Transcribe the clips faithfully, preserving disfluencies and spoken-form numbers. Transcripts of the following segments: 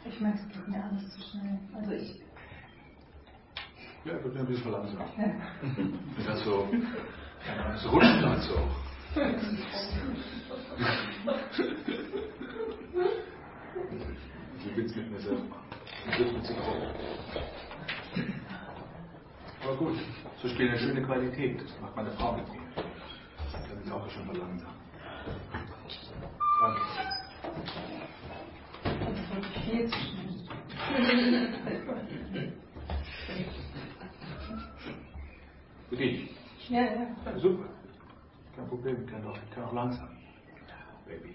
Ich merke, es geht mir alles zu schnell. Also ich... Ja, wird mir ein bisschen verlangsamt. Ja. Das so, das rutscht halt so. Ich will es mit mir selber machen. Ich will mit sich auch. Aber gut, so spielt eine schöne Qualität. Das macht meine Frau mit mir. Dann ist auch schon verlangsamt. Danke. Das ist wirklich viel zu schnell. Für dich? Ja, ja. Ja, super. Kein Problem, ich kann auch, ich kann auch langsam. Baby.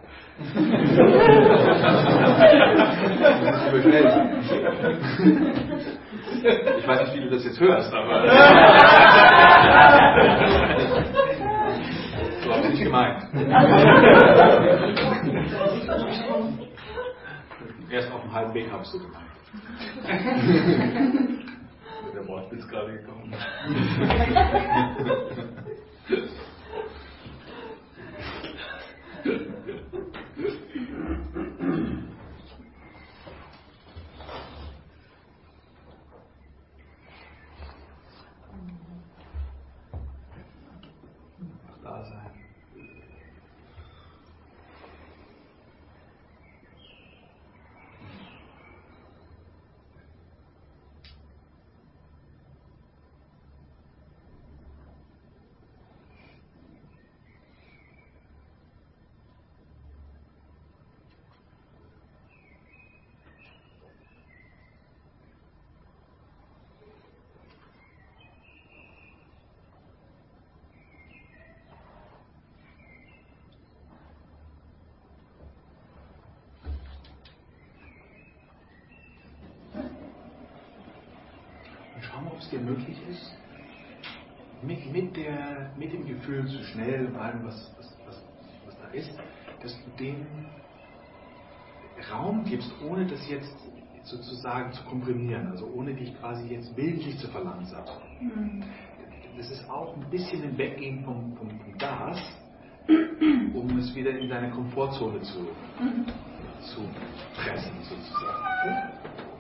Ich weiß nicht, wie du das jetzt hörst, aber so habe ich nicht gemeint. Erst auf dem halben Weg habe ich so gemeint. Der Wortwitz gerade gekommen. Da sein. Schau mal, ob es dir möglich ist, mit, mit, der, mit dem Gefühl zu schnell und allem, was, was, was, was da ist, dass du dem Raum gibst, ohne das jetzt sozusagen zu komprimieren, also ohne dich quasi jetzt bildlich zu verlangsamen. Mhm. Das ist auch ein bisschen ein Weggehen vom, vom, vom Gas, um es wieder in deine Komfortzone zu, mhm. zu pressen, sozusagen.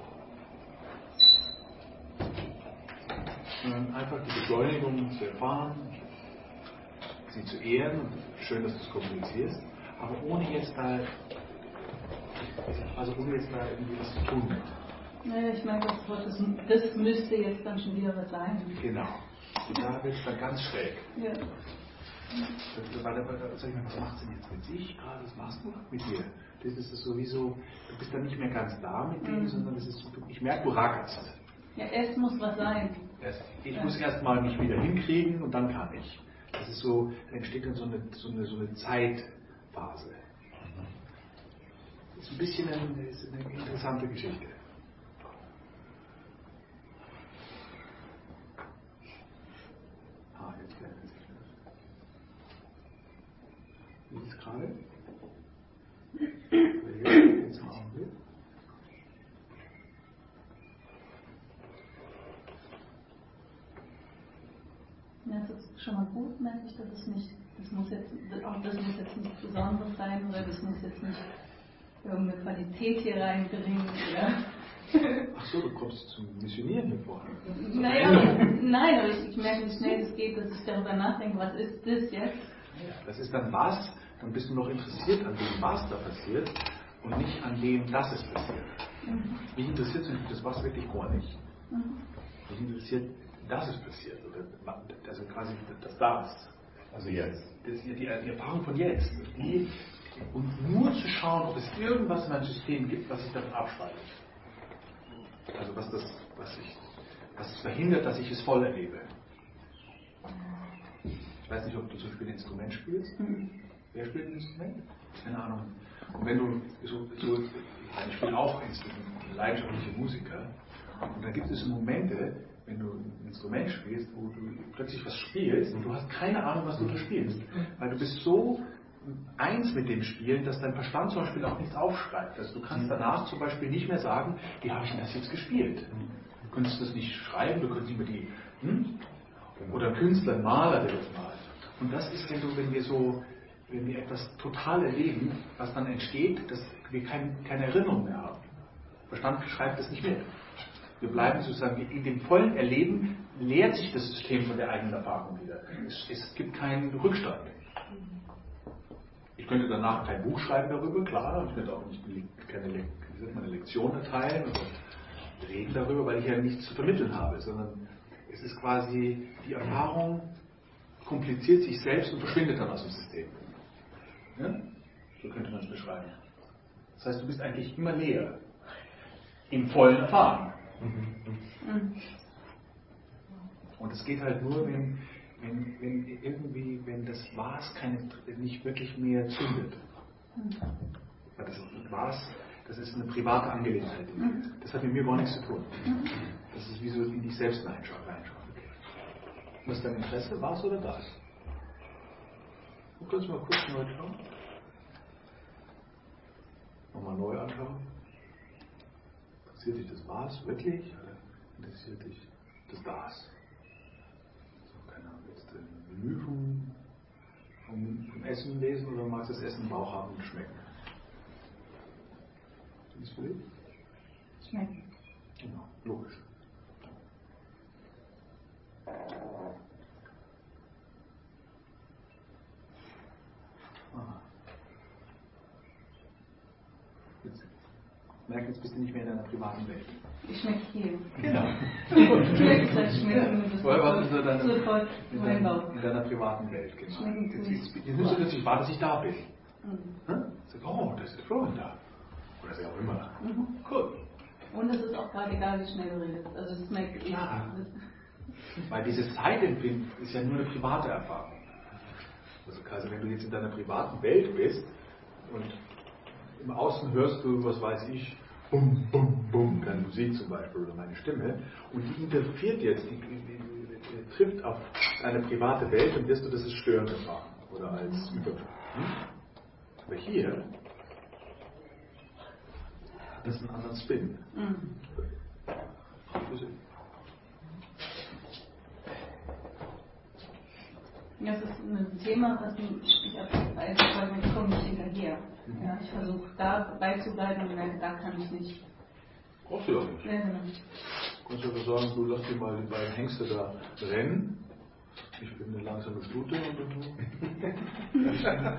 Einfach die Beschleunigung zu erfahren, sie zu ehren, schön, dass du es kommunizierst, aber ohne jetzt da, also ohne jetzt da irgendwie was zu tun. Naja, ich meine, das, Wort, das, das müsste jetzt dann schon wieder was sein. Genau. Und da wird es dann ganz schräg. Ja. Sag ich mal, was machst du denn jetzt mit sich gerade? Was machst du mit dir? Das ist sowieso, du bist dann nicht mehr ganz da mit dem, mhm. sondern das ist, ich merke, du rackerst. Ja, erst muss was sein. Erst, ich ja. muss erst mal mich wieder hinkriegen und dann kann ich. Das ist so, da entsteht dann so eine, so eine, so eine Zeitphase. Das ist ein bisschen eine, ist eine interessante Geschichte. Ah, jetzt werden wir es. Wie ist es gerade? Jetzt haben wir. Ja, das ist schon mal gut, merke ich, dass es nicht, das muss jetzt, auch das muss jetzt nicht Besonderes sein oder das muss jetzt nicht irgendeine Qualität hier reinbringen. Oder? Ach so, du kommst zum Missionieren hier vor. Naja, nein, aber ich, ich merke, wie schnell es geht, dass ich darüber nachdenke, was ist das jetzt? Das ist dann was, dann bist du noch interessiert an dem, was da passiert und nicht an dem, dass es passiert. Mhm. Mich interessiert das was wirklich gar nicht. Mhm. Mich interessiert, dass es passiert, oder also quasi das das. Also jetzt. Das, die, die Erfahrung von jetzt. Die, und nur zu schauen, ob es irgendwas in meinem System gibt, was sich davon abspaltet. Also was das, was ich, was es verhindert, dass ich es voll erlebe. Ich weiß nicht, ob du zum Beispiel ein Instrument spielst. Mhm. Wer spielt ein Instrument? Keine Ahnung. Und wenn du so, so ich spiele auch Instrumente, leidenschaftliche Musiker, und dann gibt es Momente, wenn du ein Instrument spielst, wo du plötzlich was spielst und du hast keine Ahnung, was du da spielst. Weil du bist so eins mit dem Spielen, dass dein Verstand zum Beispiel auch nichts aufschreibt. Also du kannst danach zum Beispiel nicht mehr sagen, wie habe ich denn das jetzt gespielt? Du könntest das nicht schreiben, du könntest nicht mehr die, hm? Oder ein Künstler, ein Maler, der das malt. Und das ist, wenn, du, wenn wir so, wenn wir etwas total erleben, was dann entsteht, dass wir kein, keine Erinnerung mehr haben. Verstand schreibt das nicht mit. Wir bleiben sozusagen in dem vollen Erleben, leert sich das System von der eigenen Erfahrung wieder. Es, es gibt keinen Rückstand. Ich könnte danach kein Buch schreiben darüber, klar, und ich könnte auch nicht keine wie sagt man, eine Lektion erteilen oder reden darüber, weil ich ja nichts zu vermitteln habe, sondern es ist quasi, die Erfahrung kompliziert sich selbst und verschwindet dann aus dem System. Ja? So könnte man es beschreiben. Das heißt, du bist eigentlich immer leer. Im vollen Erfahren. Und es geht halt nur, wenn, wenn, wenn irgendwie, wenn das Was keine, nicht wirklich mehr zündet. Weil das Was, das ist eine private Angelegenheit. Das hat mit mir gar nichts zu tun. Das ist wie so in dich selbst reinschauen. Was ist dein Interesse? Was oder das? Du kannst mal kurz neu schauen. Nochmal neu anschauen. Interessiert dich das Was wirklich? Oder interessiert dich das Das? So, keine Ahnung, jetzt ein Menü vom, vom, vom Essen lesen oder magst du das Essen im Bauch haben und schmecken? Ist das für dich? Schmecken. Genau, logisch. Aha. Jetzt merk, jetzt bist du nicht mehr in deiner privaten Welt. Ich schmecke hier. Genau. Ich schmecke das Schmecken. Das Vorher warst du in deiner, sofort in, mein deiner, Bauch. in deiner privaten Welt. Genau. Schmecken Jetzt, tue jetzt, jetzt nimmst du plötzlich wahr, dass ich da bin. Mhm. Hm? Sag, oh, da ist der Florian da. Oder wer auch immer. Mhm. Cool. Und es ist auch gerade egal, wie schnell du redest. Also das merke ich. Ja. Weil dieses Zeitempfinden ist ja nur eine private Erfahrung. Also Kaiser, wenn du jetzt in deiner privaten Welt bist und im Außen hörst du, was weiß ich, bum, bum, bum, deine Musik zum Beispiel oder meine Stimme, und die interferiert jetzt, die, die, die, die trifft auf deine private Welt, dann wirst du das als störend erfahren oder als Übergriff. Hm? Aber hier hat das einen anderen Spin. Mhm. Das ist ein Thema, was ich habe, ich komme nicht hinterher. Ja, ich versuche da beizubleiben und merke, da kann ich nicht. Brauchst du ja nicht. Ja, genau. Du kannst ja sagen, du lass dir mal die beiden Hengste da rennen. Ich bin eine langsame Stute und du.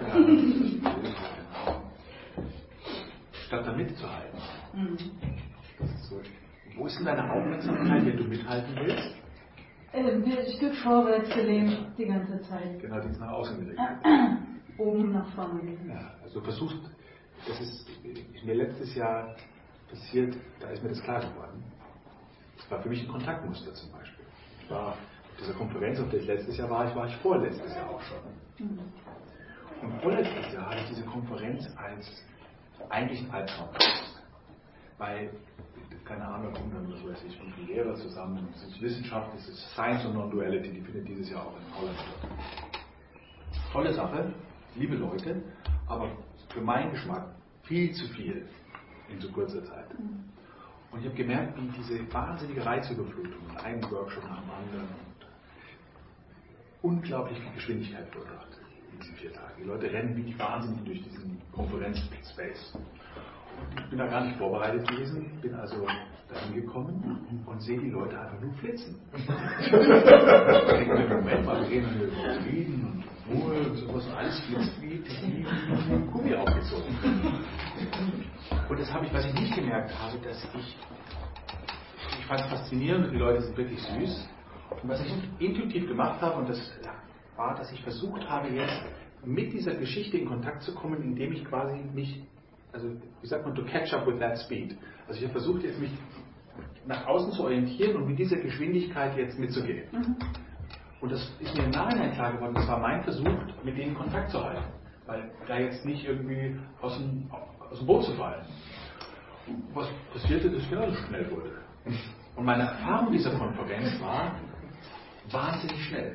Statt da mitzuhalten. Mhm. Das ist so. Wo ist denn deine Aufmerksamkeit, wenn du mithalten willst? Äh, ein Stück vorwärts gelehnt die ganze Zeit. Genau, die ist nach außen gelegt. Oben nach vorne. Ja, also versuchst, das ist mir letztes Jahr passiert, da ist mir das klar geworden. Das war für mich ein Kontaktmuster zum Beispiel. Ich war auf dieser Konferenz, auf der ich letztes Jahr war, ich war ich vorletztes Jahr auch schon. Mhm. Und vorletztes Jahr habe ich diese Konferenz als eigentlich ein Albtraum genutzt. Weil, keine Ahnung, kommen dann, was weiß ich, fünf Lehrer zusammen, das ist Wissenschaft, das ist Science und Non-Duality, die findet dieses Jahr auch in Holland statt. Tolle Sache, liebe Leute, aber für meinen Geschmack viel zu viel in so kurzer Zeit. Und ich habe gemerkt, wie diese wahnsinnige Reizüberflutung, einen Workshop nach dem anderen, unglaublich viel Geschwindigkeit verursacht in diesen vier Tagen. Die Leute rennen wie die Wahnsinnigen durch diesen Konferenz-Space. Ich bin da gar nicht vorbereitet gewesen, bin also dahin gekommen und sehe die Leute einfach nur flitzen. Ich denke, Moment mal, wir reden hier über Frieden und Ruhe und sowas und alles flitzt wie, wie, wie Gummi aufgezogen. Und das habe ich, was ich nicht gemerkt habe, dass ich, ich fand es faszinierend und die Leute sind wirklich süß. Und was ich intuitiv gemacht habe, und das war, dass ich versucht habe, jetzt mit dieser Geschichte in Kontakt zu kommen, indem ich quasi mich, also wie sagt man, to catch up with that speed. Also ich habe versucht, jetzt mich nach außen zu orientieren und mit dieser Geschwindigkeit jetzt mitzugehen. Mhm. Und das ist mir im Nachhinein klar geworden, das war mein Versuch, mit denen Kontakt zu halten. Weil da jetzt nicht irgendwie aus dem, aus dem Boot zu fallen. Was passierte, dass ich genauso schnell wurde. Und meine Erfahrung dieser Konferenz war wahnsinnig schnell.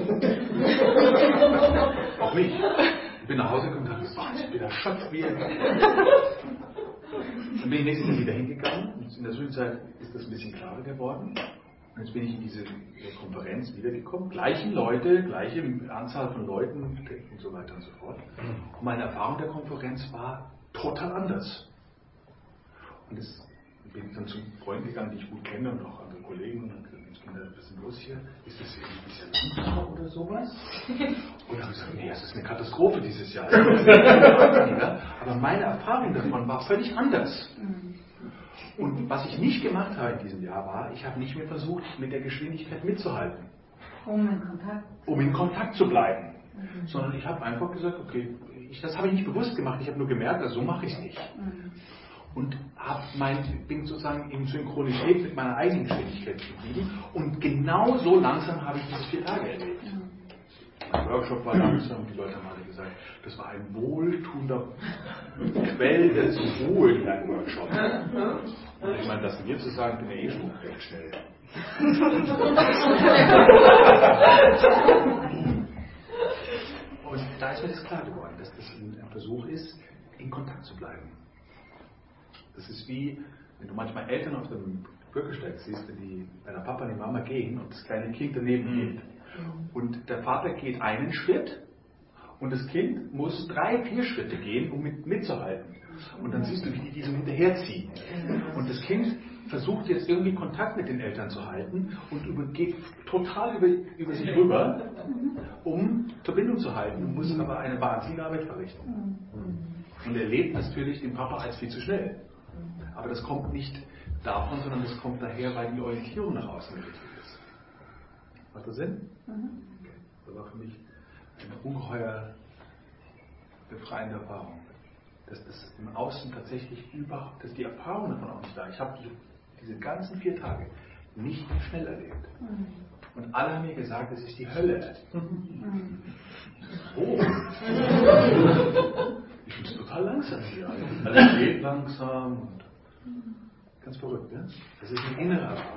Auch mich. Ich bin nach Hause gekommen und dachte, boah, ich bin erschöpft wie ein... Dann bin ich nächstes Jahr wieder hingegangen und in der Zwischenzeit ist das ein bisschen klarer geworden. Und jetzt bin ich in diese Konferenz wiedergekommen. Gleichen Leute, gleiche Anzahl von Leuten und so weiter und so fort. Und meine Erfahrung der Konferenz war total anders. Und das bin ich dann zu Freunden gegangen, die ich gut kenne und auch andere Kollegen und dann gesagt, was ist denn los hier? Ist das irgendwie ein bisschen langsamer oder sowas? Und dann habe ich gesagt, nee, das ist eine Katastrophe dieses Jahr. Aber meine Erfahrung davon war völlig anders. Und was ich nicht gemacht habe in diesem Jahr war, ich habe nicht mehr versucht, mit der Geschwindigkeit mitzuhalten. Um in Kontakt, um in Kontakt zu bleiben. Mhm. Sondern ich habe einfach gesagt, okay, ich, das habe ich nicht bewusst gemacht, ich habe nur gemerkt, also so mache ich es nicht. Mhm. Und hab mein, bin sozusagen in Synchronität mit meiner eigenen Geschwindigkeit geblieben und genau so langsam habe ich diese vier Tage erlebt. Mhm. Mein Workshop war langsam und die Leute haben alle gesagt, das war ein wohltuender Quell des Ruhe in deinem Workshop. Und ich meine, das mir zu sagen, bin ja eh schon recht schnell. Und da ist mir das klar geworden, dass das ein Versuch ist, in Kontakt zu bleiben. Das ist wie, wenn du manchmal Eltern auf dem Bürgersteig siehst, wenn die bei der Papa und die Mama gehen und das kleine Kind daneben geht. Und der Vater geht einen Schritt und das Kind muss drei, vier Schritte gehen, um mit, mitzuhalten. Und dann siehst du, wie die diesem hinterherziehen. Und das Kind versucht jetzt irgendwie Kontakt mit den Eltern zu halten und über, geht total über, über sich rüber, um Verbindung zu halten, muss aber eine wahnsinnige Arbeit verrichten. Und erlebt natürlich den Papa als viel zu schnell. Aber das kommt nicht davon, sondern das kommt daher, weil die Orientierung nach außen gerichtet ist. Macht das Sinn? Okay. Das war für mich eine ungeheuer befreiende Erfahrung. Dass das im Außen tatsächlich überhaupt, dass die Erfahrung davon auch nicht da. Ich habe die, diese ganzen vier Tage nicht schnell erlebt. Und alle haben mir gesagt, es ist die Hölle. Oh. Ich bin total langsam hier. Alles geht langsam. Und ganz verrückt, ne? Das ist eine innere Erfahrung.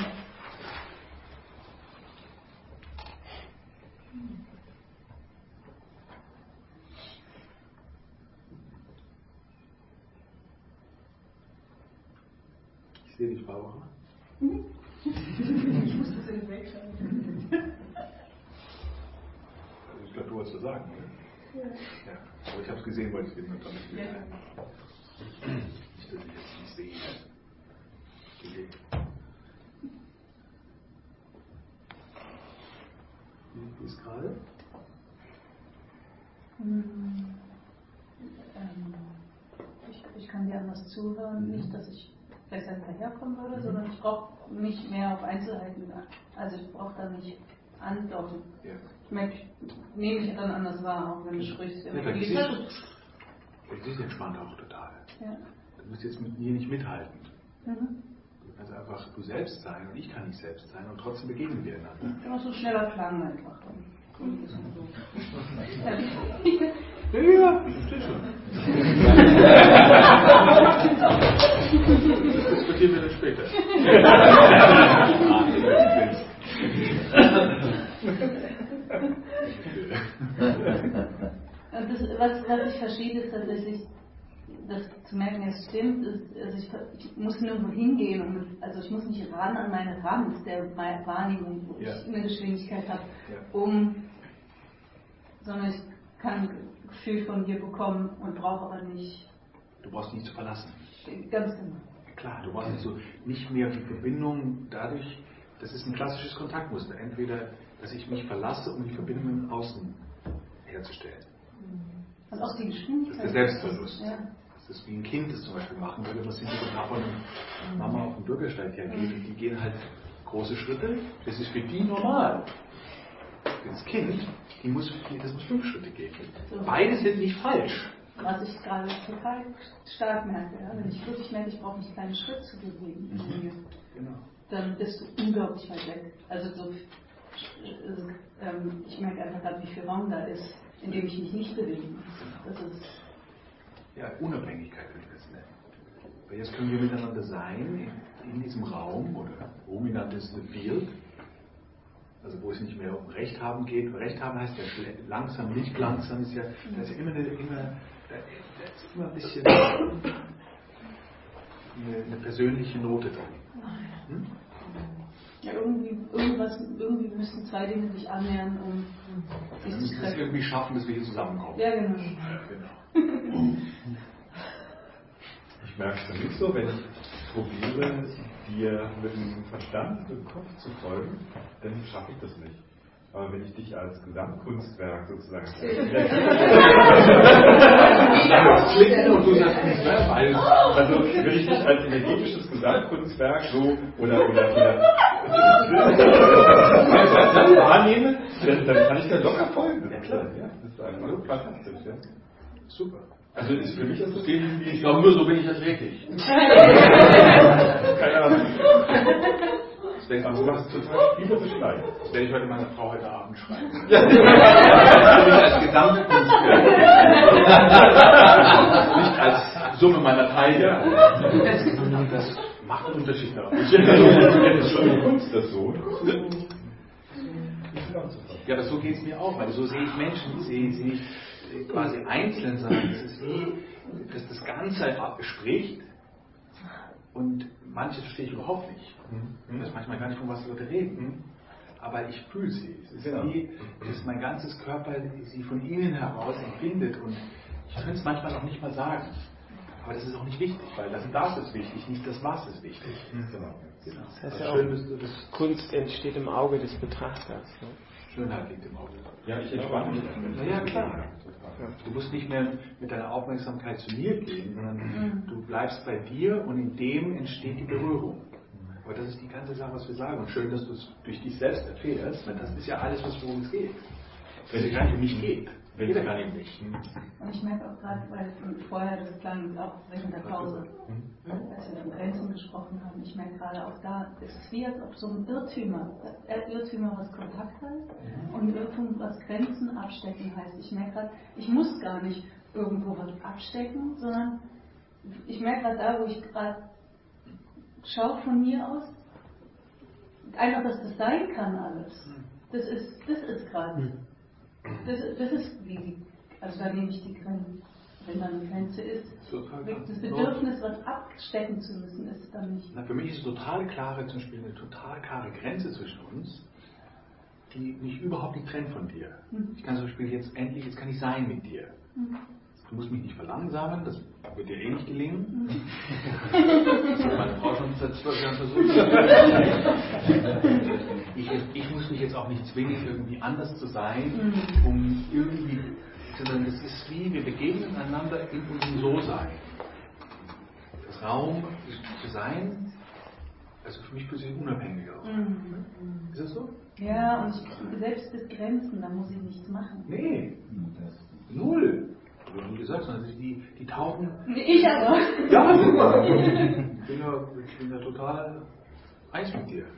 Ich sehe dich, Frau Woche. Ich musste es nicht wegschauen. Also ich glaube, du wolltest was sagen, oder? Ja. Ja. Aber ich habe es gesehen, weil ich es eben noch nicht gesehen habe. Nicht, dass ich jetzt nicht sehe. Okay. Wie ist es gerade? Hm. Ähm, ich, ich kann dir anders zuhören, nicht, dass ich besser hinterherkommen würde, mhm. sondern ich brauche mich mehr auf Einzelheiten. Also ich brauche da nicht antworten. Ja. Ich merke, ich nehme mich dann anders wahr, auch wenn du sprichst. Ja, dann siehst du, du siehst entspannt auch total. Ja. Du musst jetzt mit mir nicht mithalten. Mhm. Du kannst einfach du selbst sein und ich kann nicht selbst sein und trotzdem begegnen wir einander. Immer so schneller Klang einfach. Mhm. Ja, ja, das ist schon. Das diskutieren wir dann später. Das, was, was ich verstehe, ist tatsächlich, das zu merken, es stimmt, ist, also ich, ich muss nirgendwo hingehen, um, also ich muss nicht ran an meine Rand der Wahrnehmung, wo ja. ich eine Geschwindigkeit habe, ja. um, sondern ich kann ein Gefühl von dir bekommen und brauche aber nicht. Du brauchst nicht zu verlassen. Ganz genau. Klar, du brauchst also nicht mehr die Verbindung dadurch, das ist ein klassisches Kontaktmuster. Entweder, dass ich mich verlasse, um die Verbindung im Außen herzustellen. Und auch die Geschwindigkeit. Das ist der Selbstverlust. Ja. Das ist wie ein Kind das zum Beispiel machen würde, was hinter dem Papa und Mama auf dem Bürgersteig hergeht. Und die gehen halt große Schritte. Das ist für die normal. Für das Kind, die muss, das muss fünf Schritte gehen. Beide sind nicht falsch. Was ich gerade total stark merke, ja? Wenn ich wirklich merke, ich brauche nicht keinen Schritt zu bewegen, mhm. genau. Dann bist du unglaublich weit weg. Also so, also, ähm, ich merke einfach gerade, wie viel Raum da ist, in dem ich mich nicht bewegen muss. Das ist ja, Unabhängigkeit würde ich das nennen. Weil jetzt können wir miteinander sein in, in diesem Raum, oder Ruminant ist ein Field, also wo es nicht mehr um Recht haben geht. Recht haben heißt ja langsam, nicht langsam, ist ja, da ist ja immer, eine, immer, da ist immer ein bisschen eine, eine persönliche Note drin. Hm? Ja, irgendwie, irgendwas, irgendwie müssen zwei Dinge sich annähern, um sich zu treffen. Wir müssen es irgendwie schaffen, dass wir hier zusammenkommen. Ja, genau. Ja, genau. Ich merke es dann nicht so, wenn ich probiere, dir mit dem Verstand, mit dem Kopf zu folgen, dann schaffe ich das nicht. Aber wenn ich dich als Gesamtkunstwerk sozusagen das klingt und du sagst Kunstwerk, weil also wenn ich dich als energetisches Gesamtkunstwerk so oder oder oder wahrnehme, dann, dann kann ich da locker folgen. Ja klar, ja, das ist einfach so fantastisch. Ja. Super. Also ist für mich ist das geht wie ich glaube nur so bin ich das wirklich. Keine Ahnung. Also du machst total spielerisch leicht. Das werde ich heute meiner Frau heute Abend schreiben. Ja. Als Gesamtkunstwerk. Nicht als Summe meiner Teile. Das macht einen Unterschied darauf. Das ist schon Kunst, das so. Ja, aber so geht es mir auch, weil so sehe ich Menschen, ich sehe sie quasi einzeln, sondern es ist wie, dass das Ganze spricht. Und manches verstehe ich überhaupt nicht. Ich weiß manchmal gar nicht, von was die Leute reden. Aber ich fühle sie. Es ist genau. wie, dass mein ganzes Körper sie von innen heraus empfindet. Und ich könnte es manchmal auch nicht mal sagen. Aber das ist auch nicht wichtig, weil das das ist wichtig, nicht das Was ist wichtig. Genau. Genau. Das heißt ja auch, schön, dass Kunst entsteht im Auge des Betrachters. Ne? Schönheit liegt im Auge. Ja, ich entspanne mich. Na ja, klar. Du musst nicht mehr mit deiner Aufmerksamkeit zu mir gehen, sondern du bleibst bei dir und in dem entsteht die Berührung. Aber das ist die ganze Sache, was wir sagen. Und schön, dass du es durch dich selbst erfährst, weil das ist ja alles, was worum es geht. Wenn es gar nicht um mich geht, geht ja gar nicht um mich. Und ich merke auch gerade, weil vorher das klang auch während der Pause, als wir von Grenzen gesprochen haben, ich merke gerade auch da, es ist wie als ob so ein Irrtümer, Irrtümer, was Kontakt heißt und Irrtum, was Grenzen abstecken heißt. Ich merke gerade, ich muss gar nicht irgendwo was abstecken, sondern ich merke gerade da, wo ich gerade schaue von mir aus, einfach, dass das sein kann alles. Das ist, das ist gerade. Das, das ist wie die, also da nehme ich die Grenze, wenn da eine Grenze ist. Das Bedürfnis, was abstecken zu müssen, ist dann nicht. Na, für mich ist eine total klare, zum Beispiel eine total klare Grenze zwischen uns, die mich überhaupt nicht trennt von dir. Mhm. Ich kann zum Beispiel jetzt endlich, jetzt kann ich sein mit dir. Mhm. Du musst mich nicht verlangsamen, das wird dir eh nicht gelingen. Das hat meine Frau schon seit zwölf Jahren versucht. Ich, ich muss mich jetzt auch nicht zwingen, irgendwie anders zu sein, um irgendwie, sondern es ist wie, wir begegnen einander in unserem So-Sein. Das Raum zu sein, also für mich fühlt sich unabhängig aus. Mhm. Ist das so? Ja, und ich, selbst bis Grenzen, da muss ich nichts machen. Nee, null. Wie gesagt, sondern die, die tauchen. Ich aber. Ja, super. Ich bin ja, ich bin ja total eins mit dir.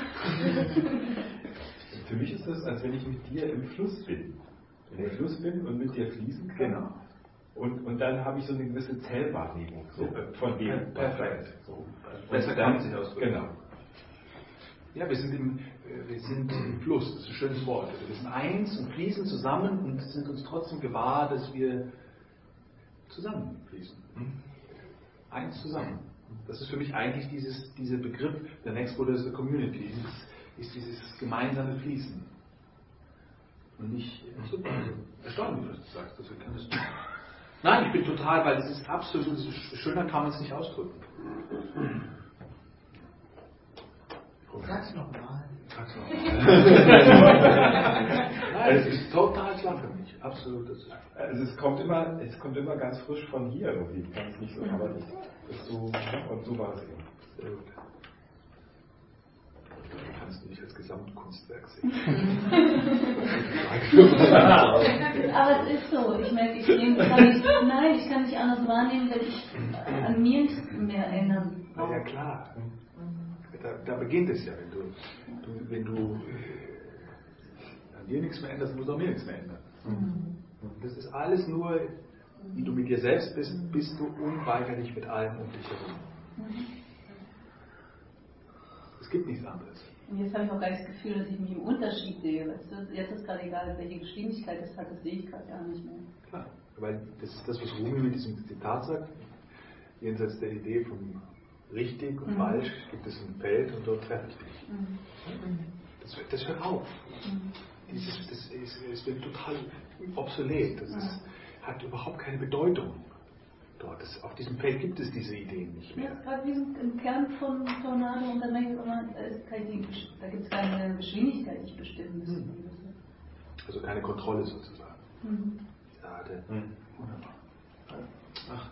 Für mich ist das, als wenn ich mit dir im Fluss bin. Wenn ich im Fluss bin und mit dir fließen kann. Genau. Und, und dann habe ich so eine gewisse Zellwahrnehmung so, von dem. Perfekt. So. Besser kann man sich ausdrücken. Genau. Ja, wir sind, im, wir sind im Fluss, das ist ein schönes Wort. Wir sind eins und fließen zusammen und sind uns trotzdem gewahr, dass wir zusammenfließen. Eins zusammen. Das ist für mich eigentlich dieses, dieser Begriff, der Next Buddha is the Community, ist, ist dieses gemeinsame Fließen. Und nicht, super, also erstaunlich, was du sagst, dass wir können das tun. Nein, ich bin total, weil es ist absolut, schöner kann man es nicht ausdrücken. Sag's nochmal. Sag's nochmal. Nein, es ist total klar für mich. Absolut. Das ist also es kommt immer, es kommt immer ganz frisch von hier irgendwie. Ich kann es nicht so, aber das ist so, und so war es eben. Sehr gut. Du kannst du nicht als Gesamtkunstwerk sehen. Aber es ist so. Ich merke, ich nehme, kann nicht, nein, ich kann nicht anders wahrnehmen, wenn ich an mir nicht mehr erinnern. Na ja, klar. Da, da beginnt es ja, wenn du, du, wenn du äh, an dir nichts mehr änderst, musst du an mir nichts mehr ändern. Mhm. Das ist alles nur, wie du mit dir selbst bist, bist du unweigerlich mit allem um dich herum. Mhm. Es gibt nichts anderes. Und jetzt habe ich auch gar nicht das Gefühl, dass ich mich im Unterschied sehe. Weißt du? Jetzt ist gerade egal, welche Geschwindigkeit das hat, das sehe ich gerade gar nicht mehr. Klar, weil das ist das, was Rumi mit diesem Zitat sagt, jenseits der Idee von richtig und mhm. falsch gibt es ein Feld und dort treffe ich dich. Mhm. Das, das hört auf. Mhm. Dieses, das ist, es wird total obsolet. Das ist, hat überhaupt keine Bedeutung. dort. Das, auf diesem Feld gibt es diese Ideen nicht mehr. Ja, gerade diesen im Kern von Tornado und dann denke ich immer, da, ist keine, da gibt es keine Geschwindigkeit, die ich bestimmen müsste. Hm. Also keine Kontrolle sozusagen. Mhm. Ja, der, Hm. wunderbar. Ach.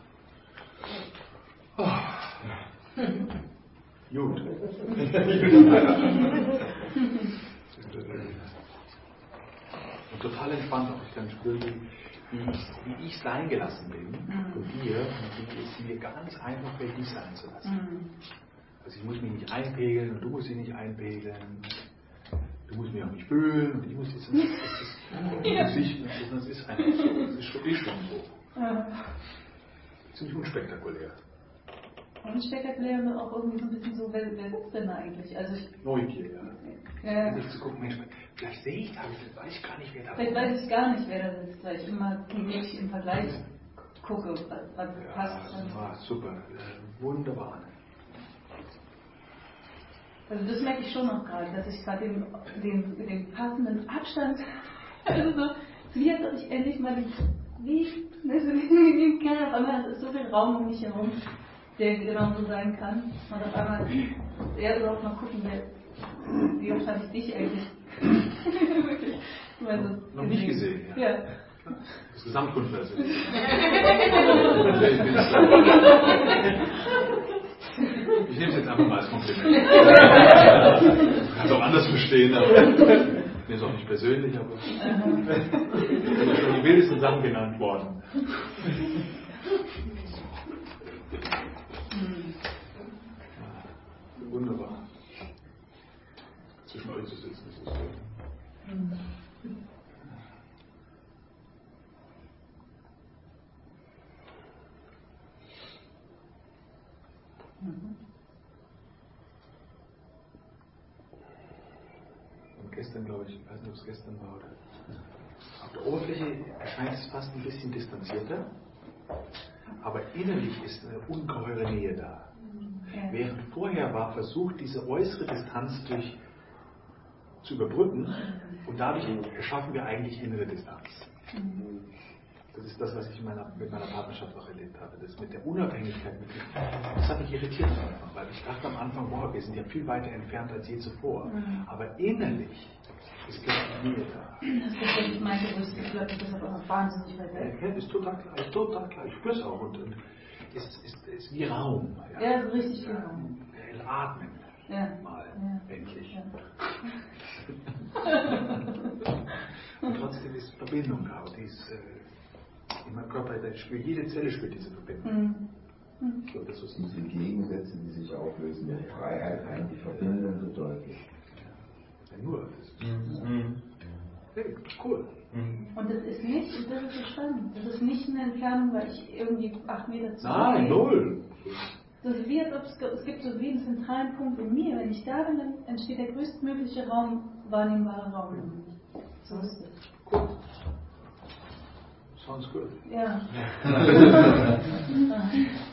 Oh. Gut. Und total entspannt auch. Ich kann spüren, wie ich, wie ich sein gelassen bin mhm. von dir und wie es mir ganz einfach fällt, dich sein zu lassen. Mhm. Also ich muss mich nicht einpegeln und du musst dich nicht einpegeln. Du musst mich auch nicht fühlen und ich muss dich nicht. Das ist, ja. das ist, das ist einfach so. Das ist schon, ist schon so. Ja. Ziemlich unspektakulär. Unspektakulär und auch irgendwie so ein bisschen so, wer, wer sitzt denn da eigentlich? Also ich, Neugier, ja. ja. Nicht zu gucken, Mensch, vielleicht sehe ich da, vielleicht weiß ich gar nicht, wer da Vielleicht weiß ich gar nicht, wer da sitzt, weil ich immer wirklich im Vergleich gucke, was, was ja, passt. Ah, super, äh, wunderbar. Also das merke ich schon noch gerade, dass ich gerade den, den, den passenden Abstand, also so, es wird, dass ich endlich mal den, wie, also wie kann auf einmal, es ist so viel Raum um mich herum, der genau so sein kann. Und auf einmal, ja, überhaupt mal gucken, wer, wie oft habe ich dich eigentlich also, noch, noch nicht gesehen, ja. ja. Das Gesamtkonferenz. Ich nehme es jetzt einfach mal als Kompliment. Ich kann es auch anders verstehen, aber mir ist auch nicht persönlich, aber es sind schon die wildesten Sachen genannt worden. Ja, wunderbar. Zwischen euch zu sitzen, das ist so. Mhm. Und gestern, glaube ich, ich weiß nicht, ob es gestern war oder. Auf der Oberfläche erscheint es fast ein bisschen distanzierter, aber innerlich ist eine ungeheure Nähe da. Ja. Während vorher war versucht, diese äußere Distanz durch zu überbrücken und dadurch erschaffen wir eigentlich innere Distanz. Mhm. Das ist das, was ich in meiner, mit meiner Partnerschaft auch erlebt habe. Das mit der Unabhängigkeit, mit dem, das hat mich irritiert am Anfang, weil ich dachte am Anfang, boah, wir sind ja viel weiter entfernt als je zuvor. Mhm. Aber innerlich ist plötzlich Nähe da. Das ist das, was ich meinte, wo ich glaube, das ist aber wahnsinnig weit weg. Ja, ist total klar, ist total klar. Ich spüre es auch und, und ist, ist, ist wie Raum. Ja, ja, so richtig viel Raum. Ja, atmen. Ja. Mal, ja. endlich. Ja. Und trotzdem ist Verbindung da und die ist äh, in meinem Körper, ich spüre, jede Zelle spürt diese Verbindung. Mhm. Mhm. So, das ist diese Gegensätze, die sich auflösen, der Freiheit eigentlich Verbindung so deutlich. Ja, nur. Das ist, Mhm. hey, cool. Mhm. Und das ist nicht, und das ist so spannend, das ist nicht eine Entfernung, weil ich irgendwie acht Meter zurück Nein, null. Das ist wie, als ob es, es gibt so wie einen zentralen Punkt in mir. Wenn ich da bin, dann entsteht der größtmögliche Raum, wahrnehmbare Raum in mir. So ist es. Cool. Sounds good. Ja.